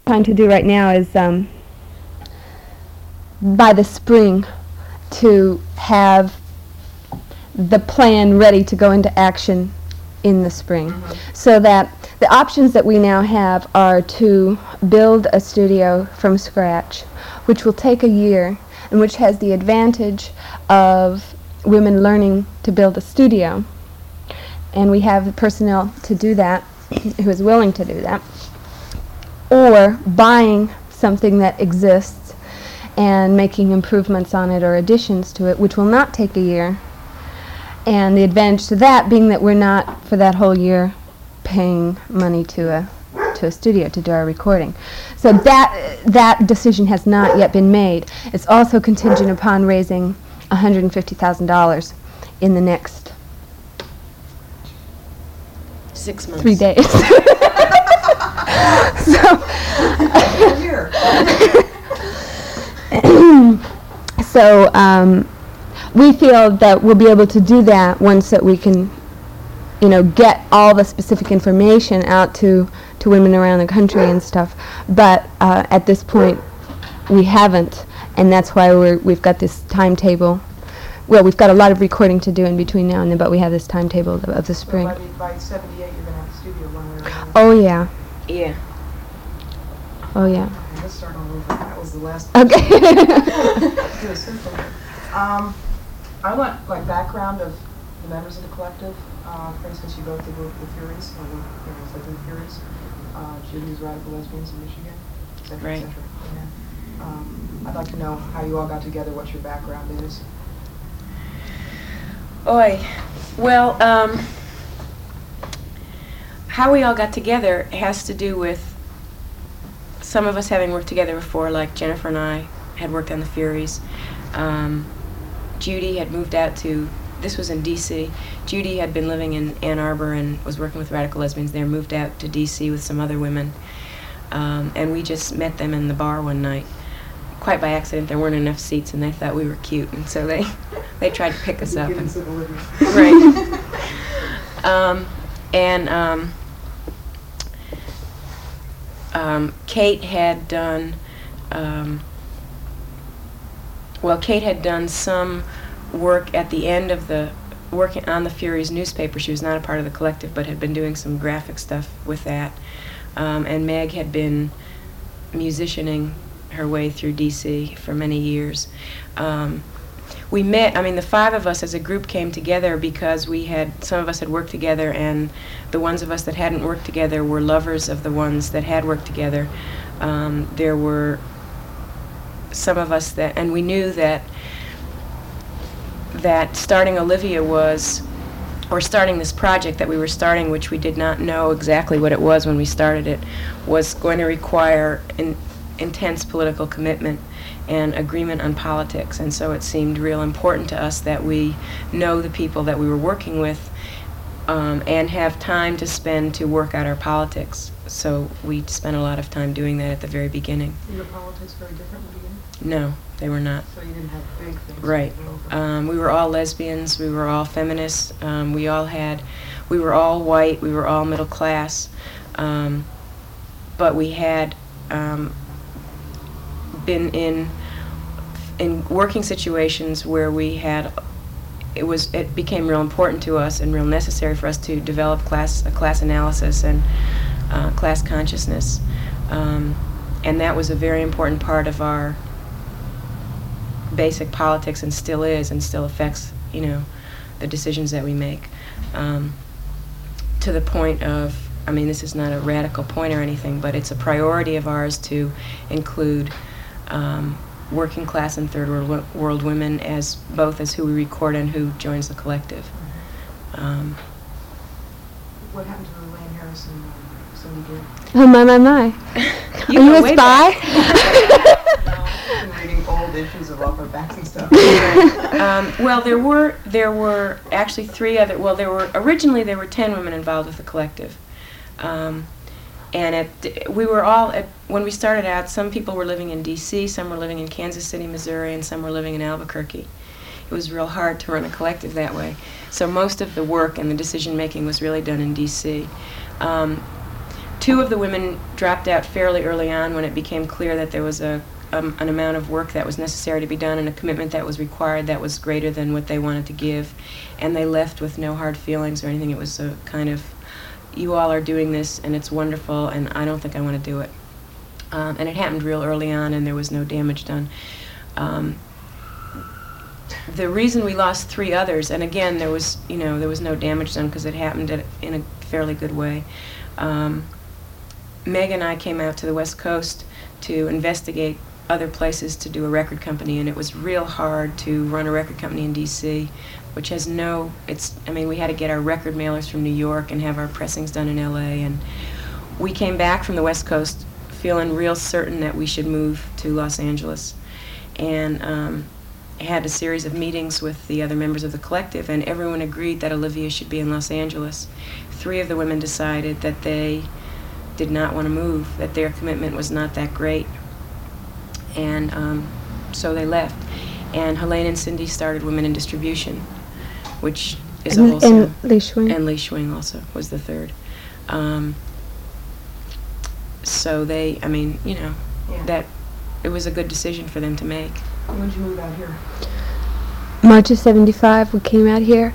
trying to do right now is by the spring to have the plan ready to go into action in the spring. So that the options that we now have are to build a studio from scratch, which will take a year and which has the advantage of women learning to build a studio. And we have the personnel to do that, who is willing to do that. Or buying something that exists and making improvements on it or additions to it, which will not take a year. And the advantage to that being that we're not, for that whole year, paying money to a studio to do our recording. So that decision has not yet been made. It's also contingent upon raising $150,000 in the next 6 months. 3 days. So we feel that we'll be able to do that once that we can, get all the specific information out to women around the country and stuff. But at this point, we haven't, and that's why we've got this timetable. Well, we've got a lot of recording to do in between now and then, but we have this timetable of the spring. So by 78, you're going to have a studio one way or another. Oh, yeah. Yeah. Oh, yeah. Okay, let's start all over. That was the last Okay. Do a simple one. I want background of the members of the collective. For instance, you both did work with the Furies, or the Furies. Judy's Radical Lesbians in Michigan, et cetera, Right. et cetera. Yeah. I'd like to know how you all got together, what your background is. Oy. Well, how we all got together has to do with some of us having worked together before, like Jennifer and I had worked on the Furies. Judy had moved out to, this was in D.C. Judy had been living in Ann Arbor and was working with Radical Lesbians there, moved out to D.C. with some other women. And we just met them in the bar one night. Quite by accident, there weren't enough seats and they thought we were cute, and so they tried to pick us up. Right. Kate had done, Kate had done some work at the end of working on the Furies newspaper. She was not a part of the collective, but had been doing some graphic stuff with that. And Meg had been musicianing her way through D.C. for many years. We met, the five of us as a group came together because some of us had worked together, and the ones of us that hadn't worked together were lovers of the ones that had worked together. There were some of us and we knew that starting Olivia or starting this project that we were starting, which we did not know exactly what it was when we started it, was going to require intense political commitment and agreement on politics. And so it seemed real important to us that we know the people that we were working with and have time to spend to work out our politics. So we spent a lot of time doing that at the very beginning. Were your politics very different at the beginning? No, they were not. So you didn't have big things. Right. We were all lesbians. We were all feminists. We were all white. We were all middle class. But we had been in working situations where it became real important to us and real necessary for us to develop a class analysis and class consciousness. And that was a very important part of our basic politics, and still is, and still affects, the decisions that we make. To the point of, this is not a radical point or anything, but it's a priority of ours to include working class and third world women as both as who we record and who joins the collective. What happened to Elaine Harrison? Cindy Gibb? Oh, my. Are you a spy? No, I've been reading old issues of Off Our Backs and stuff. Well, there were actually originally there were 10 women involved with the collective. And we were all, when we started out, some people were living in D.C., some were living in Kansas City, Missouri, and some were living in Albuquerque. It was real hard to run a collective that way. So most of the work and the decision-making was really done in D.C. 2 Two of the women dropped out fairly early on when it became clear that there was an amount of work that was necessary to be done and a commitment that was required that was greater than what they wanted to give. And they left with no hard feelings or anything. It was a kind of, you all are doing this and it's wonderful and I don't think I want to do it. And it happened real early on and there was no damage done. The reason we lost 3 others, and again there was no damage done because it happened in a fairly good way. Meg and I came out to the West Coast to investigate other places to do a record company, and it was real hard to run a record company in D.C., which has we had to get our record mailers from New York and have our pressings done in L.A., and we came back from the West Coast feeling real certain that we should move to Los Angeles, and had a series of meetings with the other members of the collective, and everyone agreed that Olivia should be in Los Angeles. 3 of the women decided that they did not want to move, that their commitment was not that great, and so they left. And Helene and Cindy started Women in Distribution, which is a wholesale. And Lee Schwing. And Lee Schwing also was the 3rd. So they, that it was a good decision for them to make. When did you move out here? March of '75, we came out here.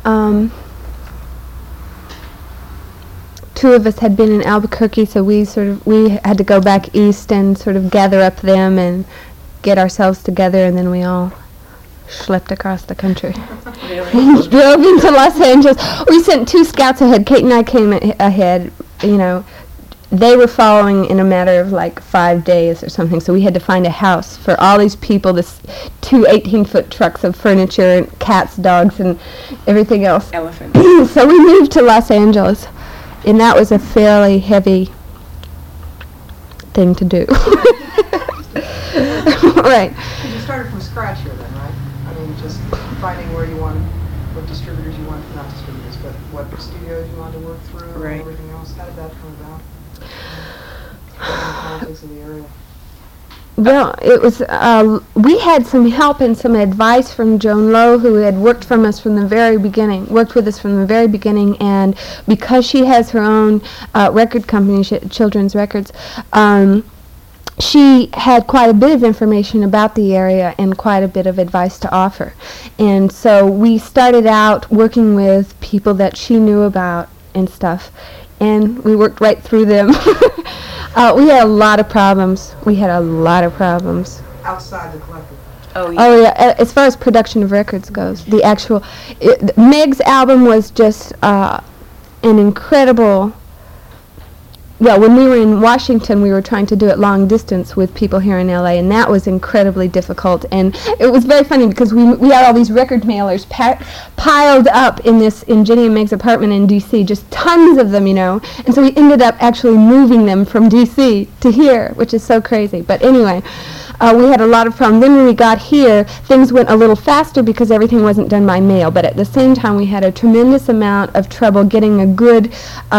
2 of us had been in Albuquerque, so we had to go back east and sort of gather up them and get ourselves together, and then we all schlepped across the country. Really? Drove into Los Angeles. We sent 2 scouts ahead. Kate and I came ahead, They were following in a matter of like 5 days or something, so we had to find a house for all these people, 2 18-foot trucks of furniture and cats, dogs, and everything else. Elephants. So we moved to Los Angeles, and that was a fairly heavy thing to do. Right. You started from scratch here then, right? Just finding where you wanted, what distributors you wanted, not distributors, but what studios you wanted to work through, Right. and everything else. How did that come about? Politics in the area. Well, it was, we had some help and some advice from Joan Lowe, who had worked with us from the very beginning, and because she has her own record company, Children's Records, she had quite a bit of information about the area and quite a bit of advice to offer. And so we started out working with people that she knew about and stuff, and we worked right through them. We had a lot of problems. Outside the collective. Oh, yeah. Oh yeah, as far as production of records goes, the actual Meg's album was just an incredible. Well, when we were in Washington, we were trying to do it long distance with people here in LA, and that was incredibly difficult. And it was very funny because we had all these record mailers piled up in Jenny and Meg's apartment in D.C., just tons of them, And so we ended up actually moving them from D.C. to here, which is so crazy. But anyway, we had a lot of problems. Then when we got here, things went a little faster because everything wasn't done by mail. But at the same time, we had a tremendous amount of trouble getting a good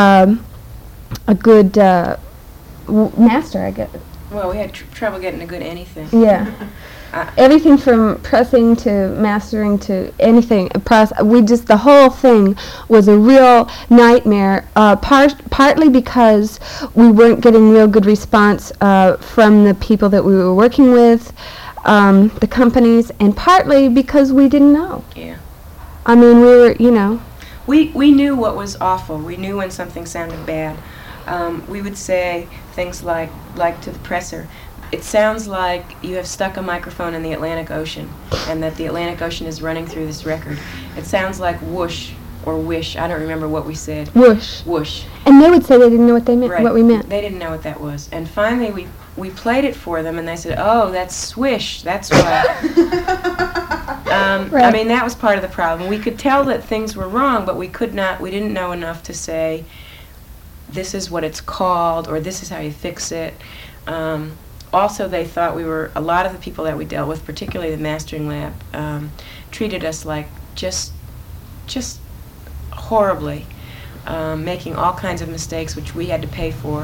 master, I guess. Well, we had trouble getting a good anything. Yeah. Everything from pressing to mastering to anything. The whole thing was a real nightmare, partly because we weren't getting real good response from the people that we were working with, the companies, and partly because we didn't know. Yeah. We were, We knew what was awful. We knew when something sounded bad. We would say things like to the presser, it sounds like you have stuck a microphone in the Atlantic Ocean and that the Atlantic Ocean is running through this record. It sounds like whoosh or wish. I don't remember what we said. Whoosh. Whoosh. And they would say they didn't know what they meant, Right. what we meant. They didn't know what that was. And finally we played it for them and they said, oh, that's swish. That's right. Right. That was part of the problem. We could tell that things were wrong, but we didn't know enough to say, this is what it's called, or this is how you fix it. Also, they thought a lot of the people that we dealt with, particularly the mastering lab, treated us like just horribly, making all kinds of mistakes which we had to pay for,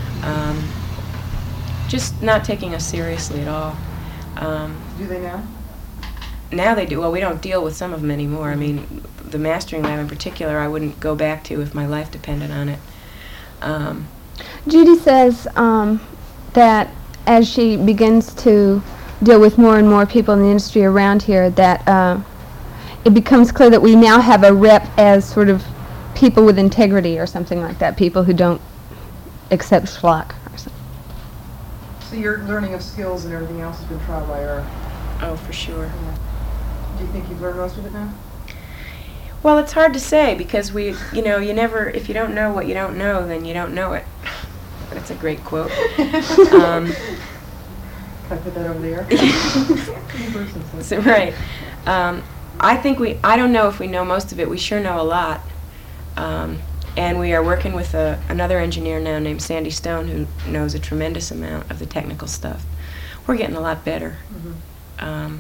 just not taking us seriously at all. Do they now? Now they do. Well, we don't deal with some of them anymore. The mastering lab in particular, I wouldn't go back to if my life depended on it. Judy says that as she begins to deal with more and more people in the industry around here, that it becomes clear that we now have a rep as sort of people with integrity or something like that, people who don't accept schlock or something. So your learning of skills and everything else has been trial by error. Oh, for sure. Yeah. Do you think you've learned most of it now? Well, it's hard to say because you never, if you don't know what you don't know, then you don't know it. That's a great quote. Can I put that over there? So, right. I think I don't know if we know most of it. We sure know a lot. And we are working with another engineer now named Sandy Stone who knows a tremendous amount of the technical stuff. We're getting a lot better. Mm-hmm.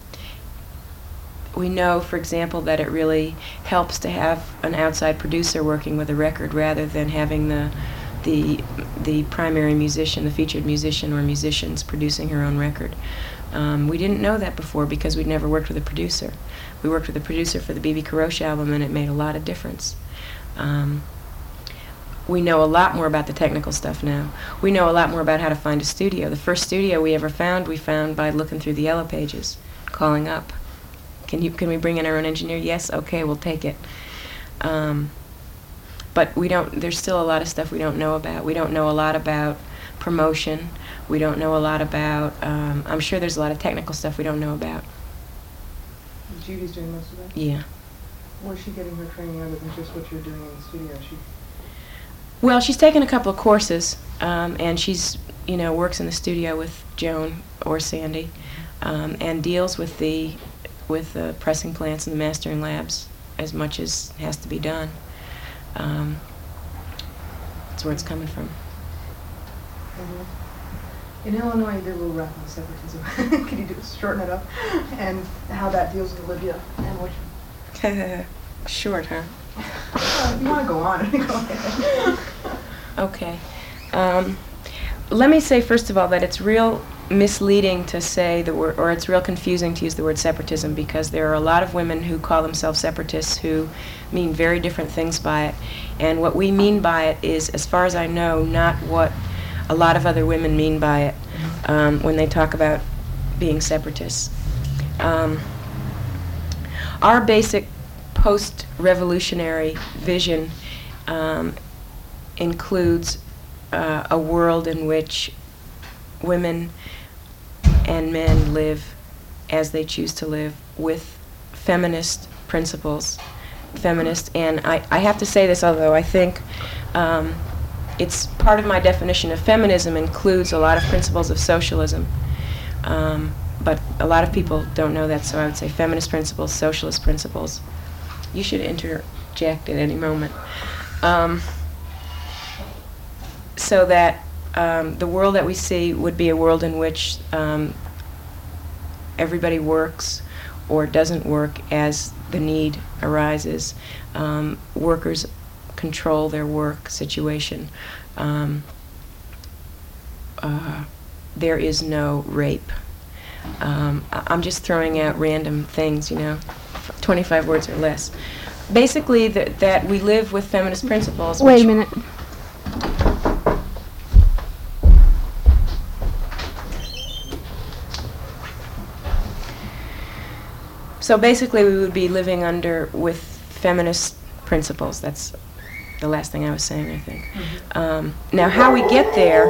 We know, for example, that it really helps to have an outside producer working with a record rather than having the primary musician, the featured musician or musicians producing her own record. We didn't know that before because we'd never worked with a producer. We worked with a producer for the B.B. Karosh album and it made a lot of difference. We know a lot more about the technical stuff now. We know a lot more about how to find a studio. The first studio we ever found, we found by looking through the Yellow Pages, calling up. Can we bring in our own engineer? Yes, okay, we'll take it. But there's still a lot of stuff we don't know about. We don't know a lot about promotion. We don't know a lot about, I'm sure there's a lot of technical stuff we don't know about. Judy's doing most of that? Yeah. Where's she getting her training other than just what you're doing in the studio? Well, she's taken a couple of courses, and she's, works in the studio with Joan or Sandy, and deals with the pressing plants and the mastering labs as much as has to be done. That's where it's coming from. Mm-hmm. In Illinois, you're a little rough on separatism. Can you shorten it up? And how that deals with Olivia and what Short, huh? if you want to go on, go ahead. Okay. Let me say, first of all, that it's real misleading to say the word, or it's real confusing to use the word separatism, because there are a lot of women who call themselves separatists who mean very different things by it. And what we mean by it is, as far as I know, not what a lot of other women mean by it when they talk about being separatists. Our basic post-revolutionary vision includes a world in which women and men live as they choose to live with feminist principles. And I have to say this, although I think it's part of my definition of feminism includes a lot of principles of socialism. But a lot of people don't know that, so I would say feminist principles, socialist principles. You should interject at any moment. So that the world that we see would be a world in which everybody works or doesn't work as the need arises. Workers control their work situation. There is no rape. I'm just throwing out random things, 25 words or less. Basically, that we live with feminist principles. Wait a minute. So basically, we would be living with feminist principles. That's the last thing I was saying, I think. Mm-hmm. Now, how we get there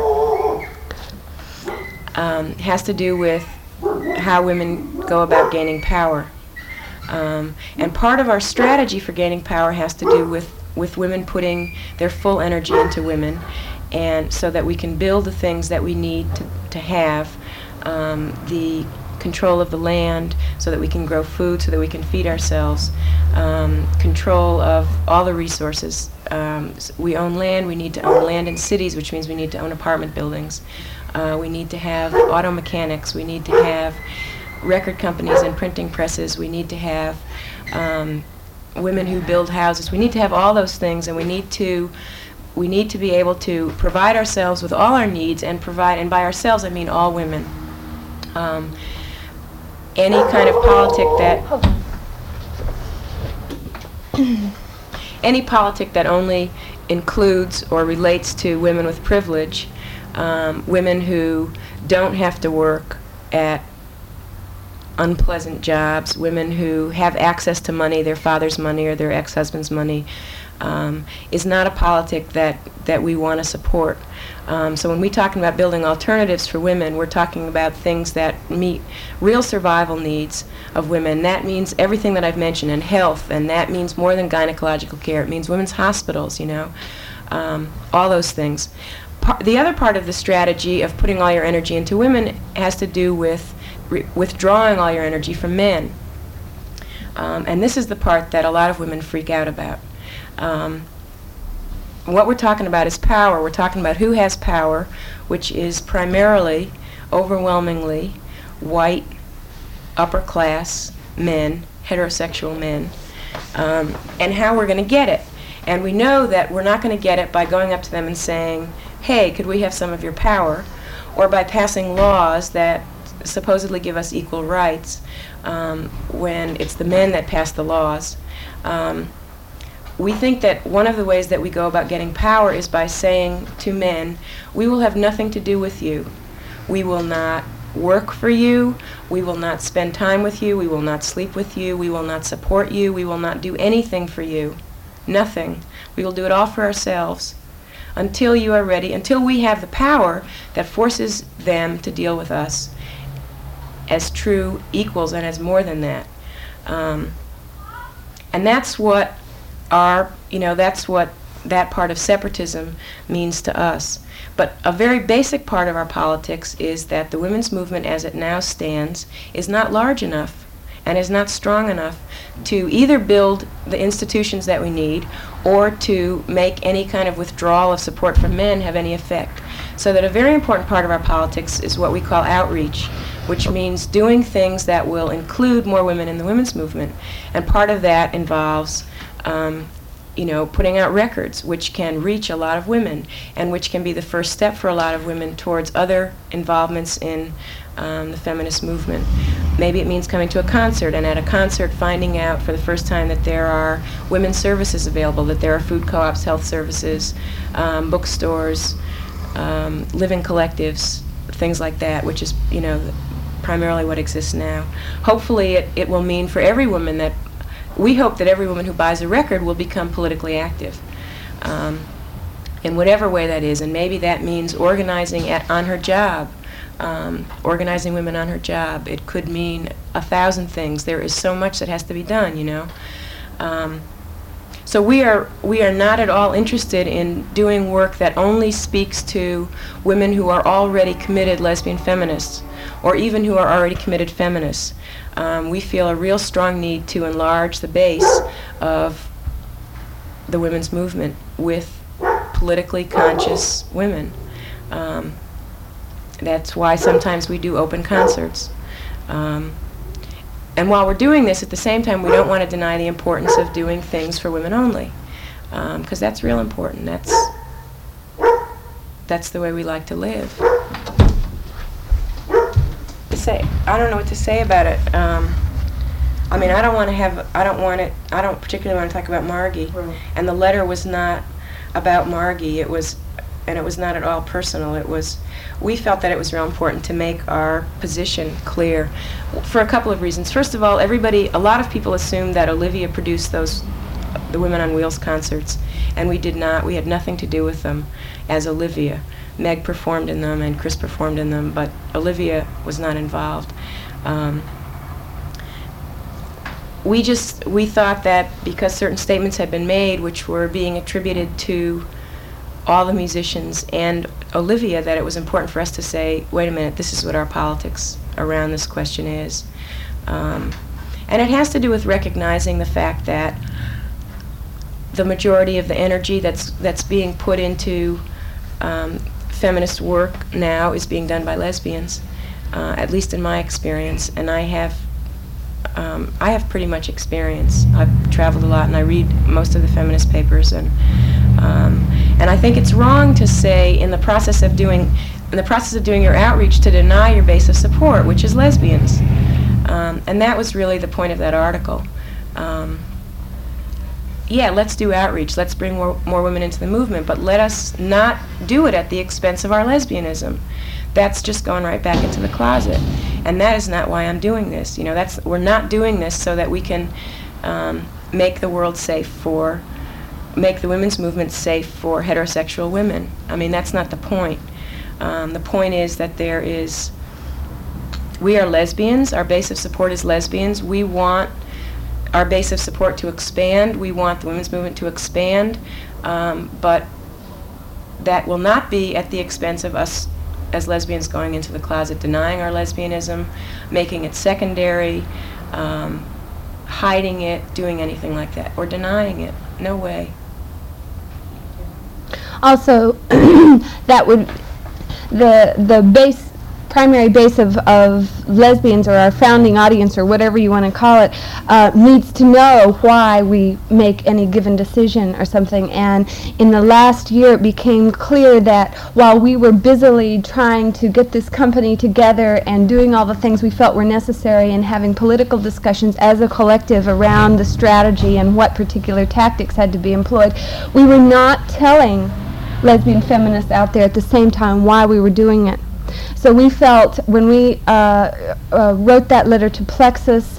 has to do with how women go about gaining power. And part of our strategy for gaining power has to do with women putting their full energy into women, and so that we can build the things that we need to have, the control of the land, so that we can grow food, so that we can feed ourselves, control of all the resources. We own land. We need to own land in cities, which means we need to own apartment buildings. We need to have auto mechanics. We need to have record companies and printing presses. We need to have women who build houses. We need to have all those things, and we need to be able to provide ourselves with all our needs, and by ourselves I mean all women. Any kind of politic that only includes or relates to women with privilege, women who don't have to work at unpleasant jobs, women who have access to money, their father's money or their ex-husband's money, is not a politic that we want to support. So when we're talking about building alternatives for women, we're talking about things that meet real survival needs of women. That means everything that I've mentioned, and health, and that means more than gynecological care. It means women's hospitals, you know, all those things. The other part of the strategy of putting all your energy into women has to do with withdrawing all your energy from men. And this is the part that a lot of women freak out about. What we're talking about is power. We're talking about who has power, which is primarily, overwhelmingly, white, upper-class men, heterosexual men, and how we're going to get it. And we know that we're not going to get it by going up to them and saying, hey, could we have some of your power, or by passing laws that supposedly give us equal rights when it's the men that pass the laws. We think that one of the ways that we go about getting power is by saying to men, we will have nothing to do with you. We will not work for you. We will not spend time with you. We will not sleep with you. We will not support you. We will not do anything for you. Nothing. We will do it all for ourselves until you are ready, until we have the power that forces them to deal with us as true equals and as more than that. And that's what that's what that part of separatism means to us. But a very basic part of our politics is that the women's movement as it now stands is not large enough and is not strong enough to either build the institutions that we need or to make any kind of withdrawal of support from men have any effect. So that a very important part of our politics is what we call outreach, which means doing things that will include more women in the women's movement. And part of that involves putting out records which can reach a lot of women and which can be the first step for a lot of women towards other involvements in the feminist movement. Maybe it means coming to a concert, and at a concert finding out for the first time that there are women's services available, that there are food co-ops, health services, bookstores, living collectives, things like that, which is primarily what exists now. Hopefully it will mean for every woman that we hope that every woman who buys a record will become politically active in whatever way that is. And maybe that means organizing on her job, organizing women on her job. It could mean 1,000 things. There is so much that has to be done, So we are not at all interested in doing work that only speaks to women who are already committed lesbian feminists, or even who are already committed feminists. We feel a real strong need to enlarge the base of the women's movement with politically conscious women. That's why sometimes we do open concerts. And while we're doing this, at the same time, we don't want to deny the importance of doing things for women only, because that's real important. That's the way we like to live. I don't know what to say about it. I don't particularly want to talk about Margie. Right. And the letter was not about Margie. It was not at all personal. We felt that it was real important to make our position clear for a couple of reasons. First of all, a lot of people assumed that Olivia produced the Women on Wheels concerts, and we did not. We had nothing to do with them as Olivia. Meg performed in them and Chris performed in them, but Olivia was not involved. We thought that because certain statements had been made which were being attributed to all the musicians and Olivia, that it was important for us to say, wait a minute, this is what our politics around this question is. And it has to do with recognizing the fact that the majority of the energy that's being put into feminist work now is being done by lesbians, at least in my experience, and I have pretty much experience. I've traveled a lot and I read most of the feminist papers, and I think it's wrong to say in the process of doing your outreach to deny your base of support, which is lesbians, and that was really the point of that article. yeah, let's do outreach, let's bring more women into the movement, but let us not do it at the expense of our lesbianism. That's just going right back into the closet. And that is not why I'm doing this. You know, we're not doing this so that we can make the world safe make the women's movement safe for heterosexual women. I mean, that's not the point. The point is that we are lesbians, our base of support is lesbians. We want our base of support to expand. We want the women's movement to expand, but that will not be at the expense of us as lesbians going into the closet, denying our lesbianism, making it secondary, hiding it, doing anything like that, or denying it. No way. Also, that would the primary base of lesbians, or our founding audience, or whatever you want to call it, needs to know why we make any given decision or something. And in the last year, it became clear that while we were busily trying to get this company together and doing all the things we felt were necessary and having political discussions as a collective around the strategy and what particular tactics had to be employed, we were not telling lesbian feminists out there at the same time why we were doing it. So we felt when we wrote that letter to Plexus,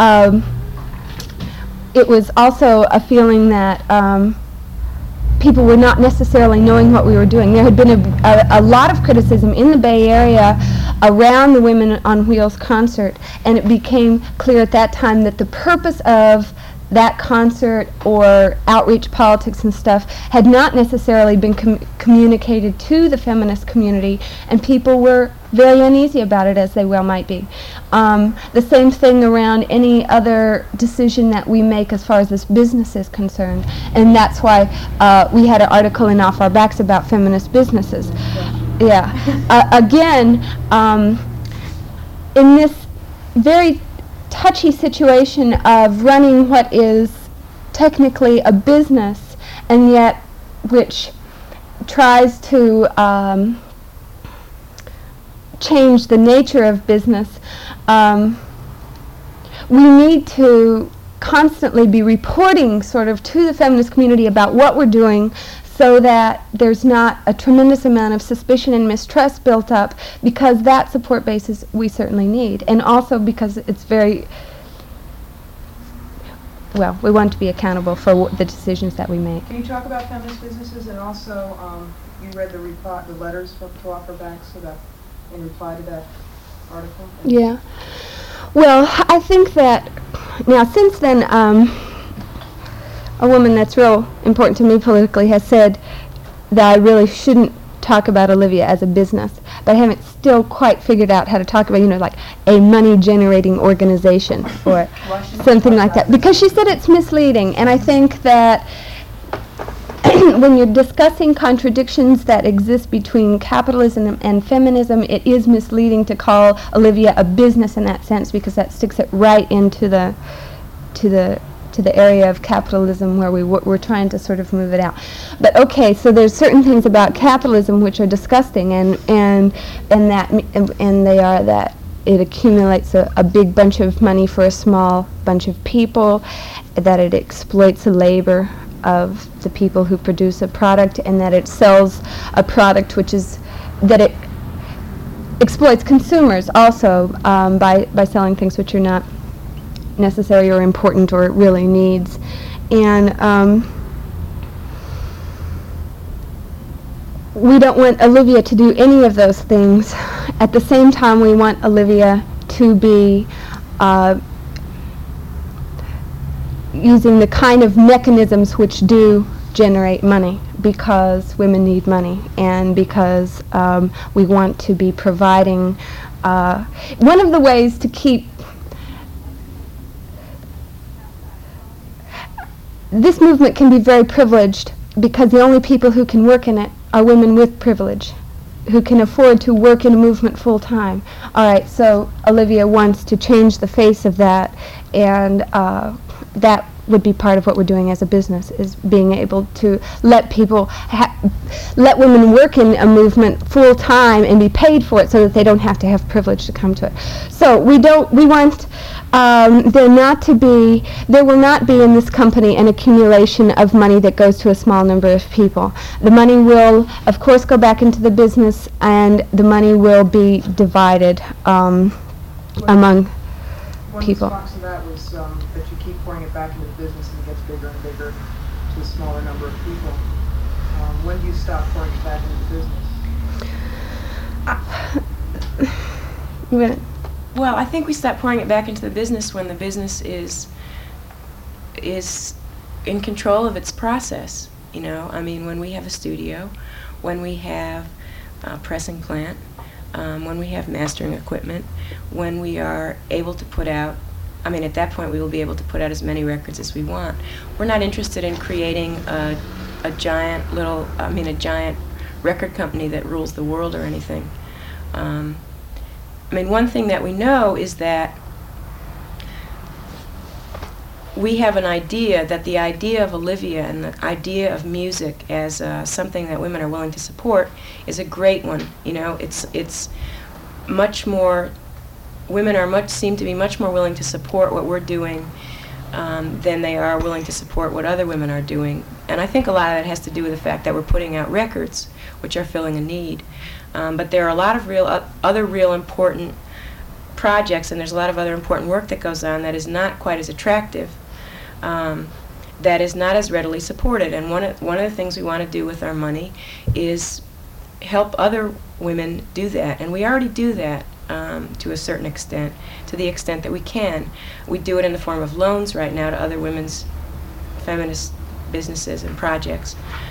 it was also a feeling that people were not necessarily knowing what we were doing. There had been a lot of criticism in the Bay Area around the Women on Wheels concert, and it became clear at that time that the purpose of that concert or outreach politics and stuff had not necessarily been communicated to the feminist community, and people were very uneasy about it, as they well might be. The same thing around any other decision that we make as far as this business is concerned, and that's why we had an article in Off Our Backs about feminist businesses. Yeah. Again, in this very touchy situation of running what is technically a business, and yet which tries to change the nature of business, we need to constantly be reporting sort of to the feminist community about what we're doing, so that there's not a tremendous amount of suspicion and mistrust built up, because that support basis we certainly need, and also because it's very, well, we want to be accountable for the decisions that we make. Can you talk about feminist businesses, and also you read the letters to Off Our Backs, so that in reply to that article? Yeah. Well, I think that now since then, a woman that's real important to me politically has said that I really shouldn't talk about Olivia as a business, but I haven't still quite figured out how to talk about, like a money-generating organization or something like that, because she said it's misleading, and I think that when you're discussing contradictions that exist between capitalism and feminism, it is misleading to call Olivia a business in that sense, because that sticks it right into the area of capitalism where we're trying to sort of move it out. But okay, so there's certain things about capitalism which are disgusting, and they are that it accumulates a big bunch of money for a small bunch of people, that it exploits the labor of the people who produce a product, and that it sells a product that it exploits consumers also by selling things which are not necessary or important or really needs. And we don't want Olivia to do any of those things. At the same time, we want Olivia to be using the kind of mechanisms which do generate money, because women need money, and because we want to be providing one of the ways to keep this movement can be very privileged, because the only people who can work in it are women with privilege, who can afford to work in a movement full time. All right, so Olivia wants to change the face of that, and that would be part of what we're doing as a business, is being able to let people, let women work in a movement full time and be paid for it, so that they don't have to have privilege to come to it. So we want there will not be in this company an accumulation of money that goes to a small number of people. The money will, of course, go back into the business, and the money will be divided among people. One response to that was that you keep pouring it back into the business and it gets bigger and bigger to a smaller number of people. When do you stop pouring it back into the business? Well, I think we stop pouring it back into the business when the business is in control of its process. You know, I mean, when we have a studio, when we have a pressing plant, when we have mastering equipment, when we are able to put out, I mean, at that point we will be able to put out as many records as we want. We're not interested in creating a giant record company that rules the world or anything. I mean, one thing that we know is that we have an idea, that the idea of Olivia and the idea of music as something that women are willing to support is a great one. You know, it's much more, women seem to be much more willing to support what we're doing than they are willing to support what other women are doing. And I think a lot of that has to do with the fact that we're putting out records which are filling a need. But there are a lot of other real important projects, and there's a lot of other important work that goes on that is not quite as attractive, that is not as readily supported. And one of the things we want to do with our money is help other women do that. And we already do that to a certain extent, to the extent that we can. We do it in the form of loans right now to other women's feminist businesses and projects.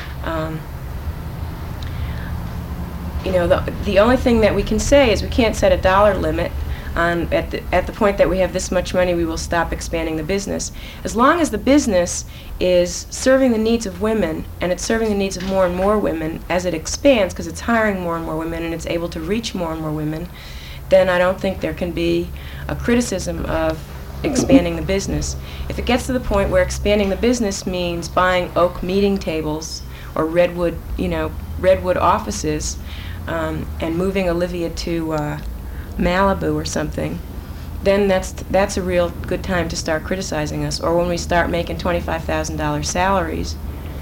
You know, the only thing that we can say is we can't set a dollar limit on at the point that we have this much money, we will stop expanding the business. As long as the business is serving the needs of women, and it's serving the needs of more and more women as it expands, because it's hiring more and more women and it's able to reach more and more women, then I don't think there can be a criticism of expanding the business. If it gets to the point where expanding the business means buying oak meeting tables or redwood offices, and moving Olivia to Malibu or something, then that's a real good time to start criticizing us. Or when we start making $25,000 salaries.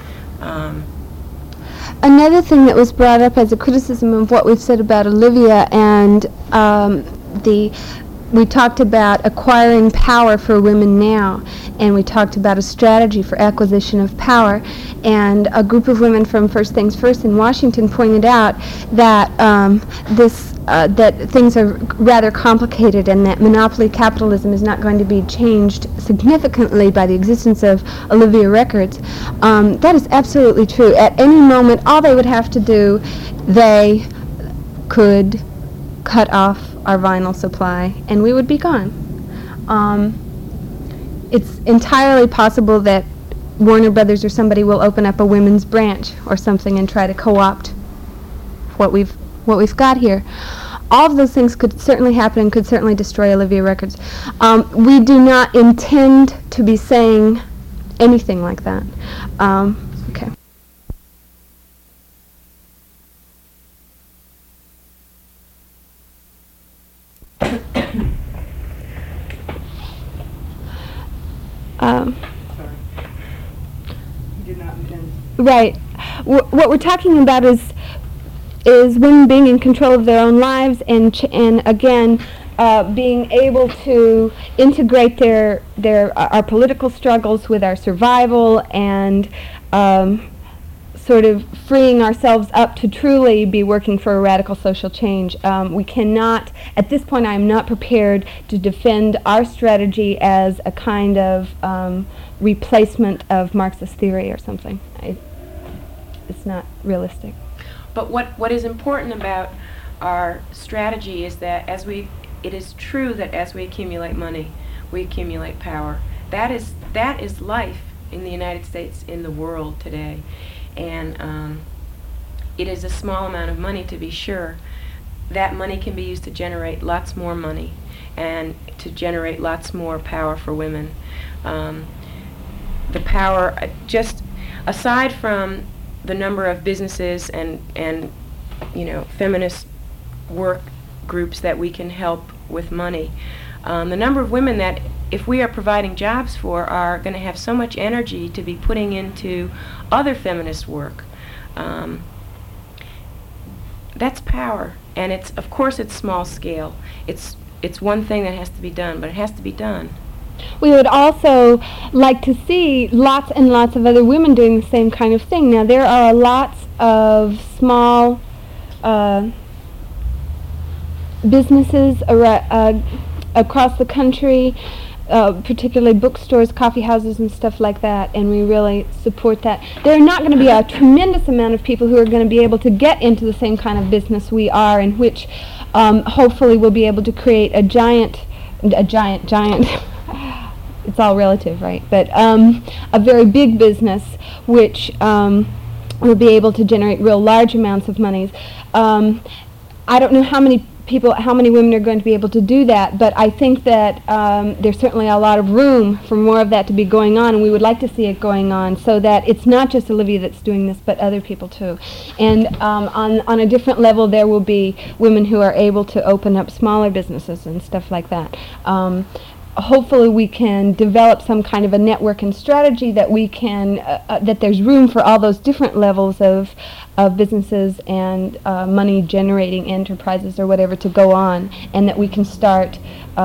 Another thing that was brought up as a criticism of what we've said about Olivia, and we talked about acquiring power for women now, and we talked about a strategy for acquisition of power, and a group of women from First Things First in Washington pointed out that that things are rather complicated, and that monopoly capitalism is not going to be changed significantly by the existence of Olivia Records. That is absolutely true. At any moment, all they would have to do, they could cut off our vinyl supply, and we would be gone. It's entirely possible that Warner Brothers or somebody will open up a women's branch or something and try to co-opt what we've got here. All of those things could certainly happen and could certainly destroy Olivia Records. We do not intend to be saying anything like that. Okay. Sorry. You did not intend. Right. What we're talking about is women being in control of their own lives, and again, being able to integrate our political struggles with our survival, and sort of freeing ourselves up to truly be working for a radical social change. We cannot, at this point, I am not prepared to defend our strategy as a kind of replacement of Marxist theory or something. It's not realistic. But what is important about our strategy is that it is true that as we accumulate money, we accumulate power. That is life in the United States, in the world today. And it is a small amount of money, to be sure. That money can be used to generate lots more money and to generate lots more power for women. the power, just aside from the number of businesses and feminist work groups that we can help with money, the number of women that, if we are providing jobs for, are going to have so much energy to be putting into other feminist work. That's power, and of course it's small scale. It's one thing that has to be done, but it has to be done. We would also like to see lots and lots of other women doing the same kind of thing. Now, there are lots of small businesses across the country, particularly bookstores, coffee houses, and stuff like that, and we really support that. There are not going to be a tremendous amount of people who are going to be able to get into the same kind of business we are, in which hopefully we'll be able to create a giant, it's all relative, right? But a very big business which will be able to generate real large amounts of monies. I don't know how many women are going to be able to do that, but I think that there's certainly a lot of room for more of that to be going on, and we would like to see it going on, so that it's not just Olivia that's doing this, but other people too. And on a different level, there will be women who are able to open up smaller businesses and stuff like that. Hopefully we can develop some kind of a network and strategy that we can, that there's room for all those different levels of businesses and money generating enterprises or whatever to go on, and that we can start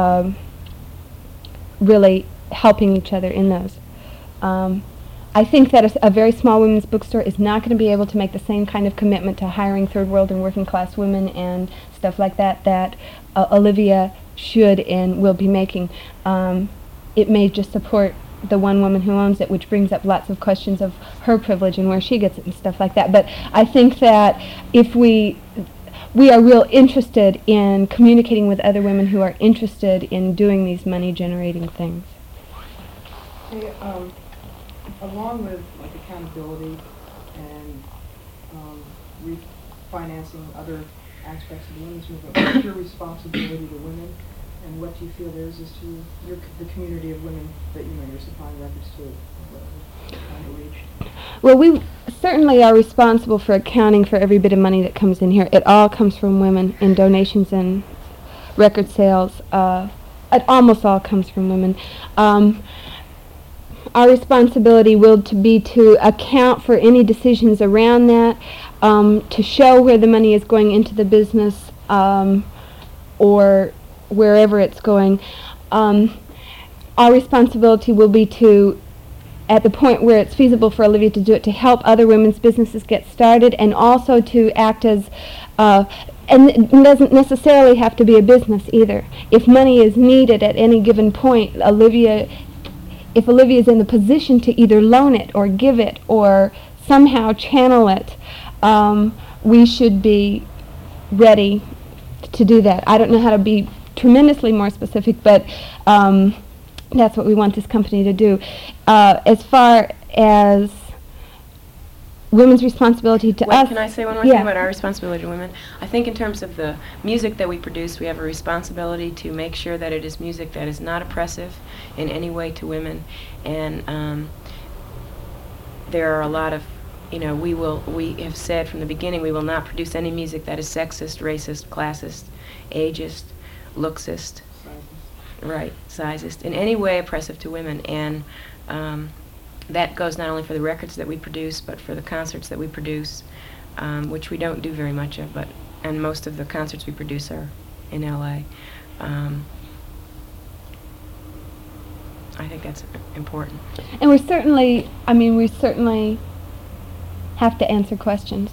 really helping each other in those. I think that a very small women's bookstore is not going to be able to make the same kind of commitment to hiring third world and working class women and stuff like that that Olivia should and will be making. It may just support the one woman who owns it, which brings up lots of questions of her privilege and where she gets it and stuff like that. But I think that if we are real interested in communicating with other women who are interested in doing these money generating things. Hey, along with like accountability and refinancing other aspects of the women's movement, what's your responsibility to women, and what do you feel theirs is to the community of women that you're supplying records to, trying to reach? Well, we certainly are responsible for accounting for every bit of money that comes in here. It all comes from women in donations and record sales. It almost all comes from women. Our responsibility will be to account for any decisions around that, to show where the money is going into the business or wherever it's going. Our responsibility will be to, at the point where it's feasible for Olivia to do it, to help other women's businesses get started, and also to act as, and it doesn't necessarily have to be a business either. If money is needed at any given point, if Olivia is in the position to either loan it or give it or somehow channel it, we should be ready to do that. I don't know how to be tremendously more specific, but that's what we want this company to do. As far as women's responsibility to us... Can I say one more thing about our responsibility to women? I think in terms of the music that we produce, we have a responsibility to make sure that it is music that is not oppressive in any way to women. And there are a lot of, we have said from the beginning we will not produce any music that is sexist, racist, classist, ageist, looksist, right, sizist, in any way oppressive to women. And that goes not only for the records that we produce, but for the concerts that we produce, which we don't do very much of, and most of the concerts we produce are in LA. I think that's important. And we certainly have to answer questions.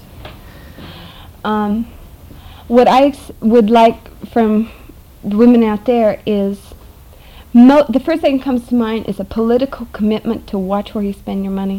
What I would like from the women out there is, the first thing that comes to mind is a political commitment to watch where you spend your money.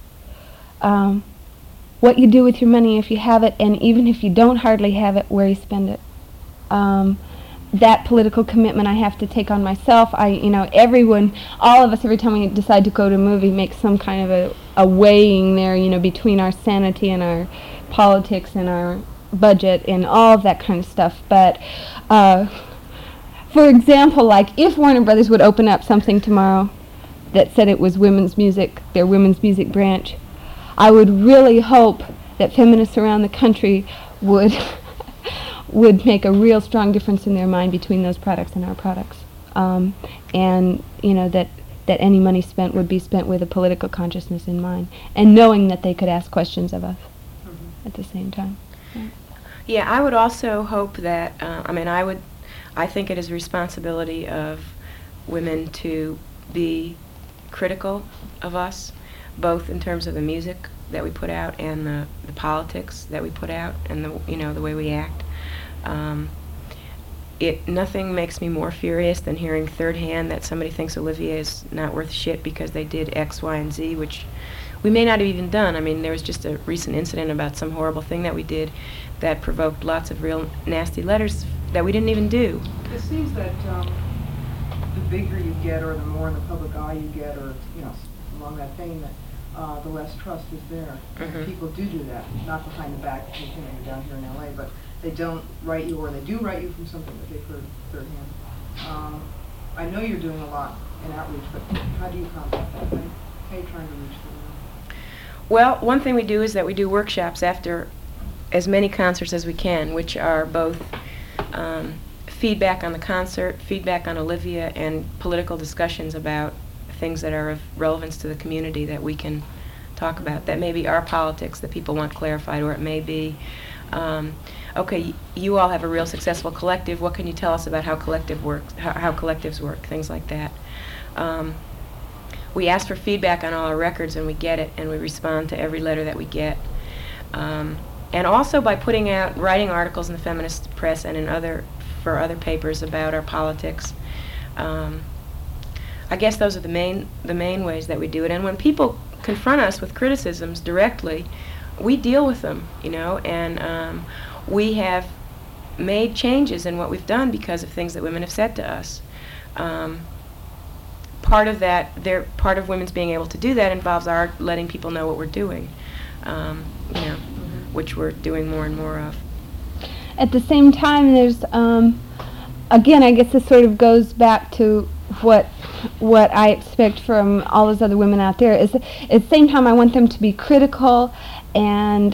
What you do with your money if you have it, and even if you don't hardly have it, where you spend it. That political commitment I have to take on myself. Everyone, all of us, every time we decide to go to a movie, makes some kind of a weighing there, between our sanity and our politics and our budget and all of that kind of stuff. But for example, like if Warner Brothers would open up something tomorrow, that said it was women's music, their women's music branch. I would really hope that feminists around the country would would make a real strong difference in their mind between those products and our products, and that any money spent would be spent with a political consciousness in mind, and knowing that they could ask questions of us at the same time. Yeah, I would also hope that, I think it is a responsibility of women to be critical of us, both in terms of the music that we put out and the politics that we put out and the way we act. Nothing makes me more furious than hearing third hand that somebody thinks Olivier is not worth shit because they did X, Y, and Z, which we may not have even done. I mean, there was just a recent incident about some horrible thing that we did that provoked lots of real nasty letters that we didn't even do. It seems that the bigger you get, or the more in the public eye you get, or along that vein, that the less trust is there. Mhm. People do that, not behind the back, down here in LA, but they don't write you, or they do write you from something that they've heard third hand. I know you're doing a lot in outreach, but how do you combat that? How are you trying to reach them? Well, one thing we do is that we do workshops after as many concerts as we can, which are both feedback on the concert, feedback on Olivia, and political discussions about things that are of relevance to the community that we can talk about. That may be our politics that people want clarified, or it may be, okay, you all have a real successful collective. What can you tell us about how collective works, how collectives work, things like that. We ask for feedback on all our records, and we get it, and we respond to every letter that we get. And also by writing articles in the feminist press and for other papers about our politics. I guess those are the main ways that we do it. And when people confront us with criticisms directly, we deal with them, and we have made changes in what we've done because of things that women have said to us. Part of women's being able to do that involves our letting people know what we're doing, which we're doing more and more of. At the same time, there's, again, I guess this sort of goes back to what I expect from all those other women out there. Is at the same time, I want them to be critical and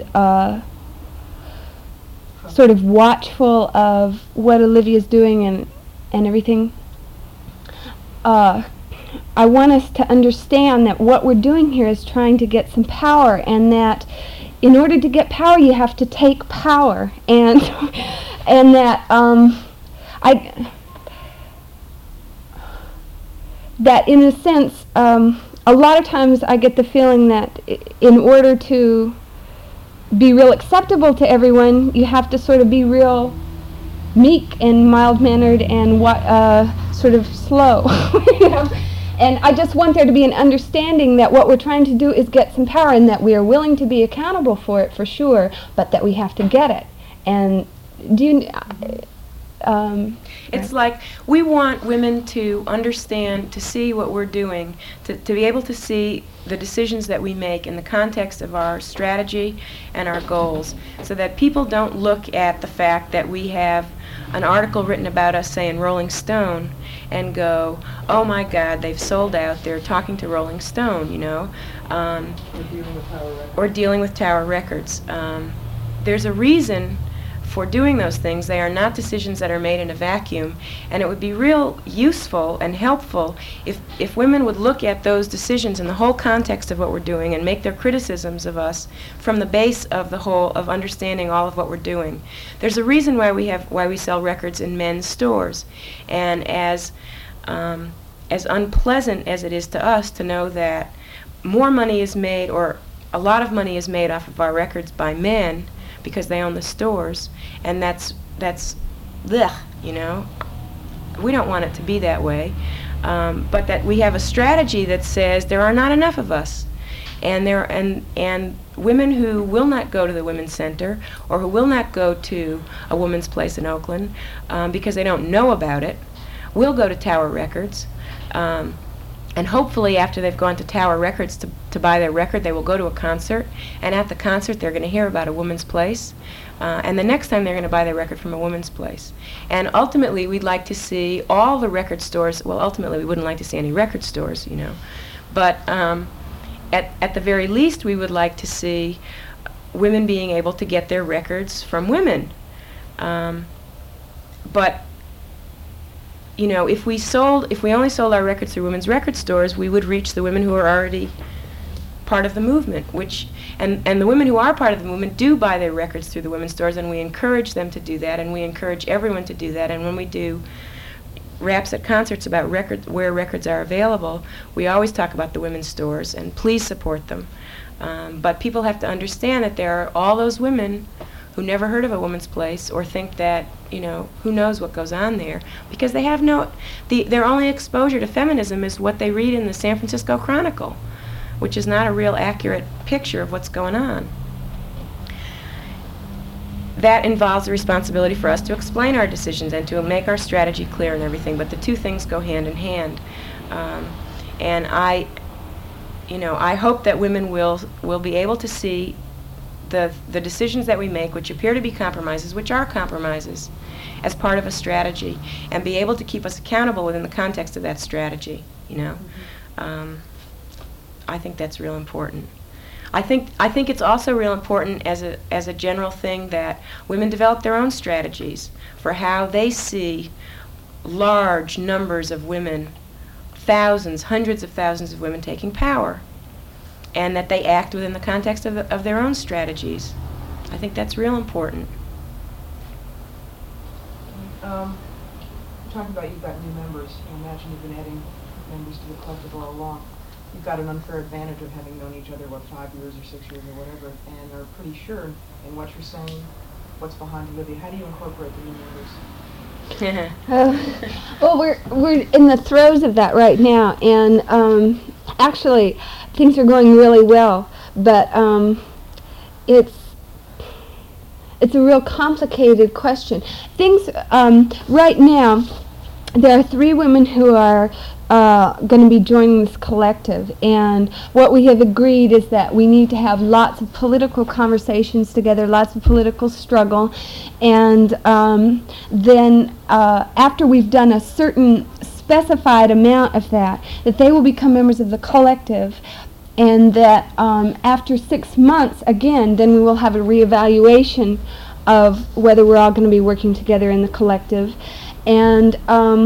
sort of watchful of what Olivia's doing and everything. I want us to understand that what we're doing here is trying to get some power, and that in order to get power, you have to take power, and that that in a sense, a lot of times I get the feeling that in order to be real acceptable to everyone, you have to sort of be real meek and mild-mannered and sort of slow. And I just want there to be an understanding that what we're trying to do is get some power, and that we are willing to be accountable for it, for sure, but that we have to get it. And it's like we want women to understand, to see what we're doing, to be able to see the decisions that we make in the context of our strategy and our goals, so that people don't look at the fact that we have an article written about us, say, in Rolling Stone, and go, oh my God, they've sold out, they're talking to Rolling Stone, or dealing with Tower Records. There's a reason for doing those things. They are not decisions that are made in a vacuum, and it would be real useful and helpful if women would look at those decisions in the whole context of what we're doing and make their criticisms of us from the base of the whole of understanding all of what we're doing. There's a reason why we sell records in men's stores, and as unpleasant as it is to us to know that more money is made, or a lot of money is made off of our records by men because they own the stores, and that's blech, we don't want it to be that way, but that we have a strategy that says there are not enough of us, and women who will not go to the Women's Center, or who will not go to a woman's place in Oakland because they don't know about it, will go to Tower Records, And hopefully after they've gone to Tower Records to buy their record, they will go to a concert, and at the concert they're going to hear about A Woman's Place, and the next time they're going to buy their record from A Woman's Place. And ultimately we'd like to see all the record stores, well, ultimately we wouldn't like to see any record stores, you know, but at the very least we would like to see women being able to get their records from women. But you know, if we only sold our records through women's record stores, we would reach the women who are already part of the movement, and the women who are part of the movement do buy their records through the women's stores, and we encourage them to do that, and we encourage everyone to do that. And when we do raps at concerts about where records are available, we always talk about the women's stores, and please support them. But people have to understand that there are all those women who never heard of A Woman's Place or think that, you know, who knows what goes on there, because they have their only exposure to feminism is what they read in the San Francisco Chronicle, which is not a real accurate picture of what's going on. That involves the responsibility for us to explain our decisions and to make our strategy clear and everything, but the two things go hand in hand. And I hope that women will be able to see the decisions that we make, which appear to be compromises, which are compromises, as part of a strategy, and be able to keep us accountable within the context of that strategy. You know, I think that's real important. I think it's also real important as a general thing that women develop their own strategies for how they see large numbers of women, thousands, hundreds of thousands of women taking power, and that they act within the context of their own strategies. I think that's real important. You're talking about you've got new members. I imagine you've been adding members to the collective all along. You've got an unfair advantage of having known each other, 5 years or 6 years or whatever, and are pretty sure in what you're saying, what's behind Olivia. How do you incorporate the new members? Well, we're in the throes of that right now, and actually things are going really well, but it's a real complicated question. Things right now, there are 3 women who are going to be joining this collective, and what we have agreed is that we need to have lots of political conversations together, lots of political struggle, and then after we've done a certain specified amount of that they will become members of the collective, and that after 6 months, again, then we will have a reevaluation of whether we're all going to be working together in the collective. And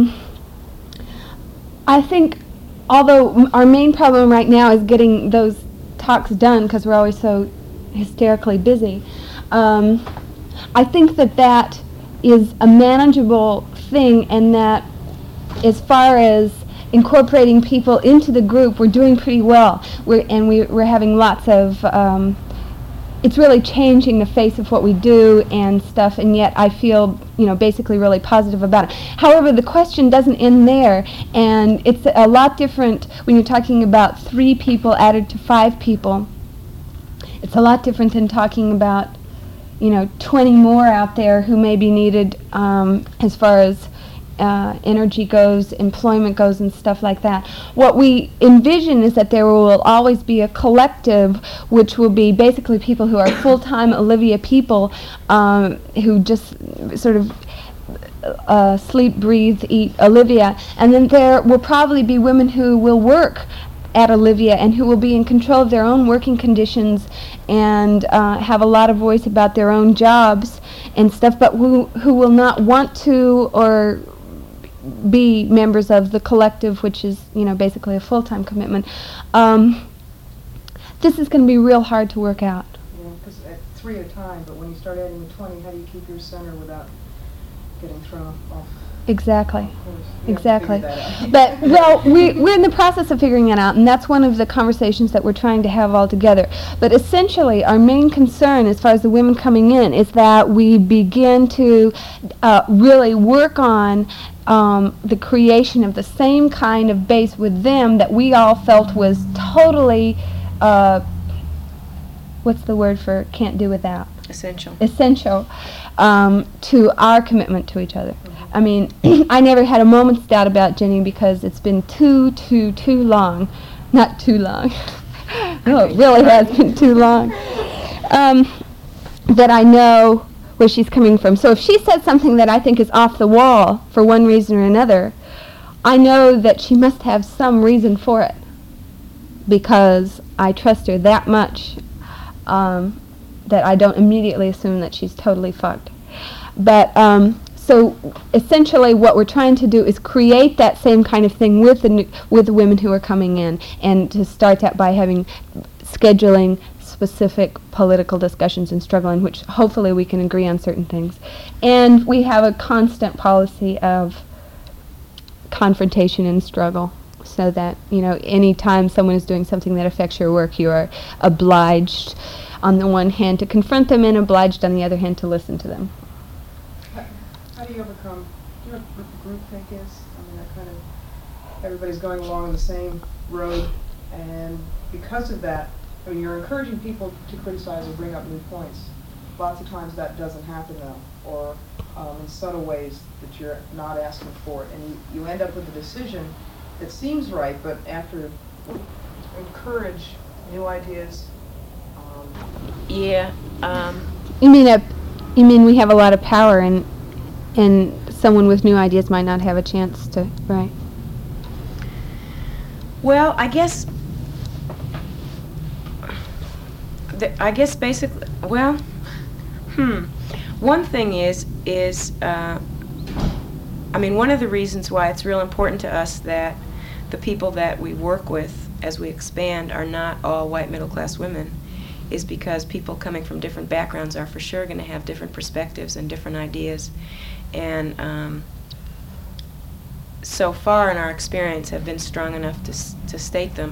I think, although our main problem right now is getting those talks done because we're always so hysterically busy, I think that is a manageable thing, and that as far as incorporating people into the group, we're doing pretty well. We're having lots of, it's really changing the face of what we do and stuff, and yet I feel, basically really positive about it. However, the question doesn't end there, and it's a lot different when you're talking about 3 people added to 5 people. It's a lot different than talking about, 20 more out there who may be needed as far as energy goes, employment goes, and stuff like that. What we envision is that there will always be a collective, which will be basically people who are full-time Olivia people, who just sort of sleep, breathe, eat Olivia, and then there will probably be women who will work at Olivia and who will be in control of their own working conditions and have a lot of voice about their own jobs and stuff, but who will not want to or be members of the collective, which is, basically a full-time commitment. This is going to be real hard to work out. Yeah, because at 3 at a time, but when you start adding the 20, how do you keep your center without getting thrown off? Exactly. Of course. You Exactly. have to figure that out. But, well, we're in the process of figuring that out, and that's one of the conversations that we're trying to have all together. But essentially, our main concern, as far as the women coming in, is that we begin to really work on the creation of the same kind of base with them that we all felt was totally, what's the word for can't do without? Essential. Essential to our commitment to each other. I mean, I never had a moment's doubt about Jenny because it's been too long. Not too long. No, it really has been too long. That I know where she's coming from. So if she says something that I think is off the wall for one reason or another, I know that she must have some reason for it because I trust her that much that I don't immediately assume that she's totally fucked. But so essentially what we're trying to do is create that same kind of thing with the women who are coming in, and to start that by scheduling specific political discussions and struggle in which hopefully we can agree on certain things. And we have a constant policy of confrontation and struggle, so that, you know, any time someone is doing something that affects your work, you are obliged on the one hand to confront them and obliged on the other hand to listen to them. How do you overcome, do you know what the group think is? I mean, that kind of, everybody's going along the same road, and because of that, I mean, you're encouraging people to criticize or bring up new points. Lots of times that doesn't happen though, or in subtle ways that you're not asking for it, and you end up with a decision that seems right, but after encourage new ideas. Yeah. You mean we have a lot of power, and someone with new ideas might not have a chance to, right? Well, I guess basically, well, one thing is, I mean, one of the reasons why it's real important to us that the people that we work with as we expand are not all white middle-class women is because people coming from different backgrounds are for sure going to have different perspectives and different ideas. And so far in our experience have been strong enough to state them.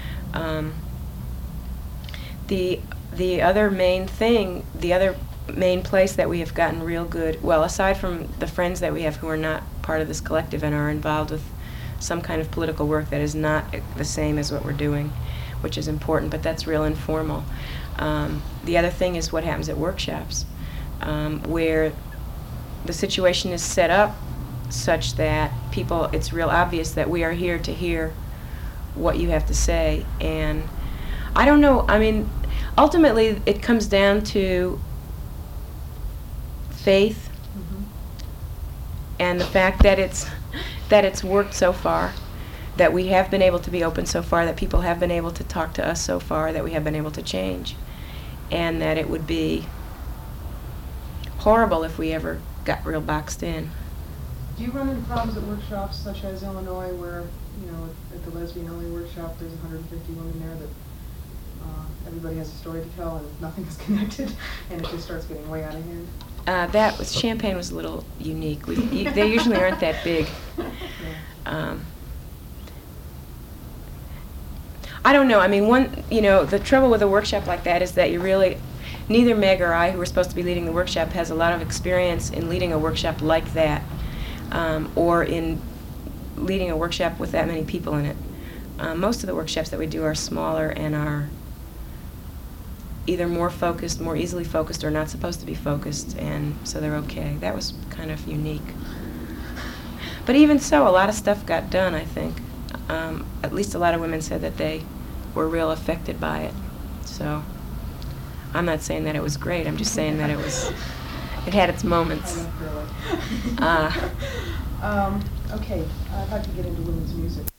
The other main thing, the other main place that we have gotten real good, well, aside from the friends that we have who are not part of this collective and are involved with some kind of political work that is not the same as what we're doing, which is important, but that's real informal. The other thing is what happens at workshops, where the situation is set up such that people, it's real obvious that we are here to hear what you have to say. And I don't know, I mean, ultimately it comes down to faith and the fact that it's worked so far, that we have been able to be open so far, that people have been able to talk to us so far, that we have been able to change, and that it would be horrible if we ever got real boxed in. Do you run into problems at workshops such as Illinois where, you know, at the lesbian-only workshop there's 150 women there that everybody has a story to tell and nothing is connected and it just starts getting way out of hand? Champaign was a little unique. They usually aren't that big. Yeah. I don't know. I mean, the trouble with a workshop like that is that you really, neither Meg or I, who are supposed to be leading the workshop, has a lot of experience in leading a workshop like that, or in leading a workshop with that many people in it. Most of the workshops that we do are smaller and are either more focused, more easily focused, or not supposed to be focused, and so they're okay. That was kind of unique. But even so, a lot of stuff got done, I think. At least a lot of women said that they were real affected by it. So I'm not saying that it was great, I'm just saying that it had its moments. Okay, I'd like to get into women's music.